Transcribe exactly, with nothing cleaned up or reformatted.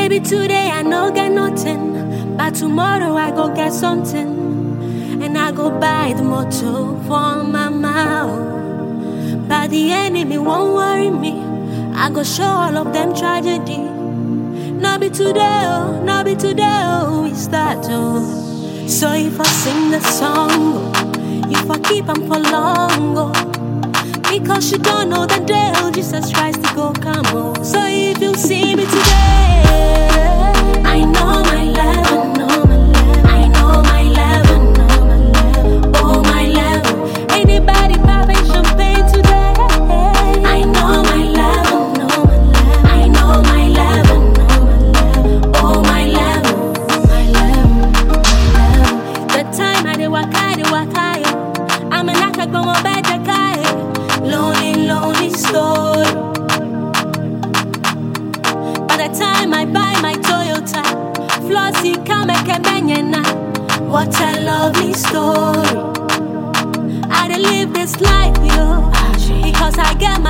Maybe today I no get nothing, but tomorrow I go get something. And I go buy the motor for my mouth. But the enemy won't worry me. I go show all of them tragedy. No be today, oh, no be today, oh, we start, oh. So if I sing the song, oh, if I keep them for long, oh, because you don't know the day, oh, Jesus Christ, to go come, oh. So if you see me today, I know my level, know my level, I know my level, know my level, oh my level. Anybody popping champagne today? I know my level, know my level, I know my level, know my level, oh my level, my level, my level. The time I dey waka, dey waka, I'm an actor, go on bed, the guy. Lonely, lonely story. By the time I buy my Toyota, Flossy come and Kenyana. What a lovely story. I dey live this life, yo, because I get my